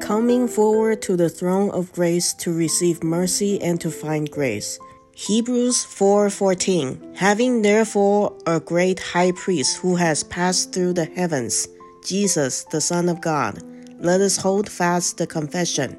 coming forward to the throne of grace to receive mercy and to find grace. Hebrews 4:14. Having therefore a great high priest who has passed through the heavens, Jesus, the Son of God, let us hold fast the confession.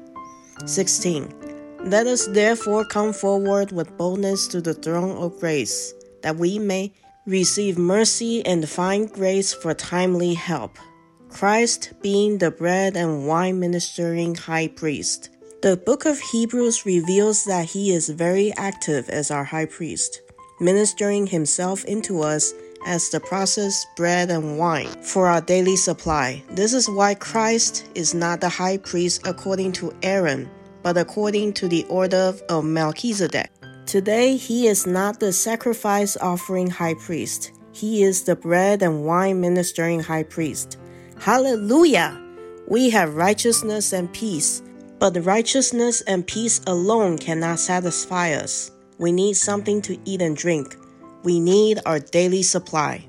16. Let us therefore come forward with boldness to the throne of grace, that we may receive mercy and find grace for timely help. Christ being the bread and wine ministering high priest. The book of Hebrews reveals that he is very active as our high priest, ministering himself into us as the processed bread and wine for our daily supply. This is why Christ is not the high priest according to Aaron, but according to the order of Melchizedek. Today, he is not the sacrifice offering high priest. He is the bread and wine ministering high priest. Hallelujah! We have righteousness and peace, but righteousness and peace alone cannot satisfy us. We need something to eat and drink. We need our daily supply.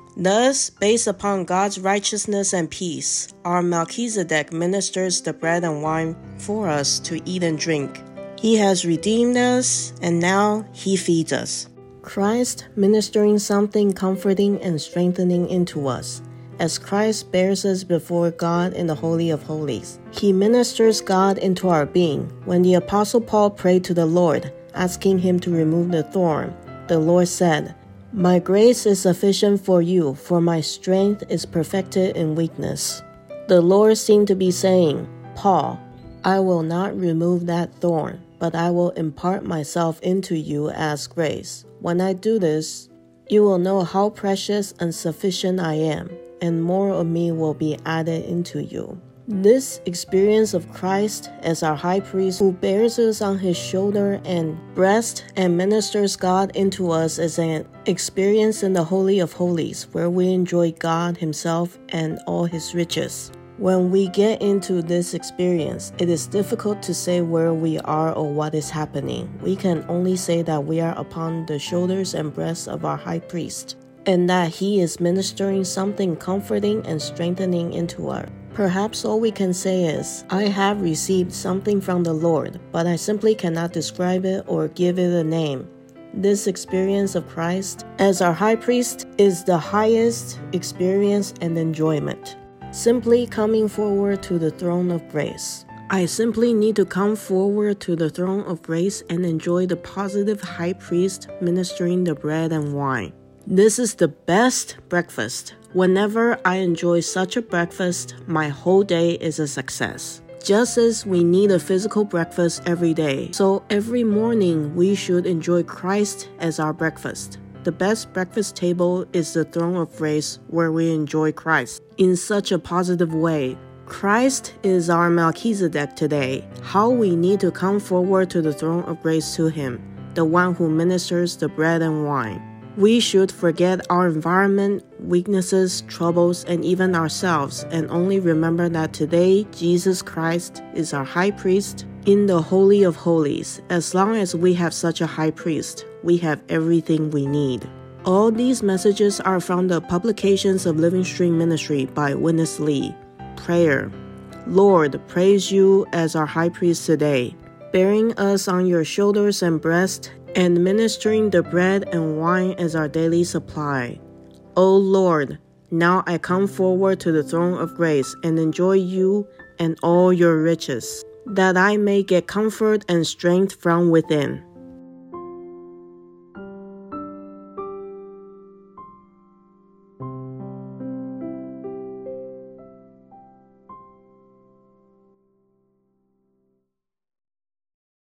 Thus, based upon God's righteousness and peace, our Melchizedek ministers the bread and wine for us to eat and drink. He has redeemed us, and now he feeds us. Christ ministering something comforting and strengthening into us. As Christ bears us before God in the Holy of Holies, he ministers God into our being. When the Apostle Paul prayed to the Lord, asking him to remove the thorn, the Lord said, "My grace is sufficient for you, for my strength is perfected in weakness." The Lord seemed to be saying, "Paul, I will not remove that thorn, but I will impart myself into you as grace. When I do this, you will know how precious and sufficient I am, and more of me will be added into you." This experience of Christ as our high priest who bears us on his shoulder and breast and ministers God into us is an experience in the Holy of Holies where we enjoy God himself and all his riches. When we get into this experience, it is difficult to say where we are or what is happening. We can only say that we are upon the shoulders and breasts of our high priest, and that he is ministering something comforting and strengthening into us. Perhaps all we can say is, I have received something from the Lord, but I simply cannot describe it or give it a name. This experience of Christ as our high priest is the highest experience and enjoyment. Simply coming forward to the throne of grace. I simply need to come forward to the throne of grace and enjoy the positive high priest ministering the bread and wine. This is the best breakfast. Whenever I enjoy such a breakfast, my whole day is a success. Just as we need a physical breakfast every day, so every morning we should enjoy Christ as our breakfast. The best breakfast table is the throne of grace where we enjoy Christ in such a positive way. Christ is our Melchizedek today. How we need to come forward to the throne of grace to him, the one who ministers the bread and wine. We should forget our environment, weaknesses, troubles, and even ourselves, and only remember that today Jesus Christ is our high priest in the Holy of Holies. As long as we have such a high priest, we have everything we need. All these messages are from the publications of Living Stream Ministry by Witness Lee. Prayer. Lord, praise you as our high priest today, bearing us on your shoulders and breast, and ministering the bread and wine as our daily supply. O Lord, now I come forward to the throne of grace and enjoy you and all your riches, that I may get comfort and strength from within.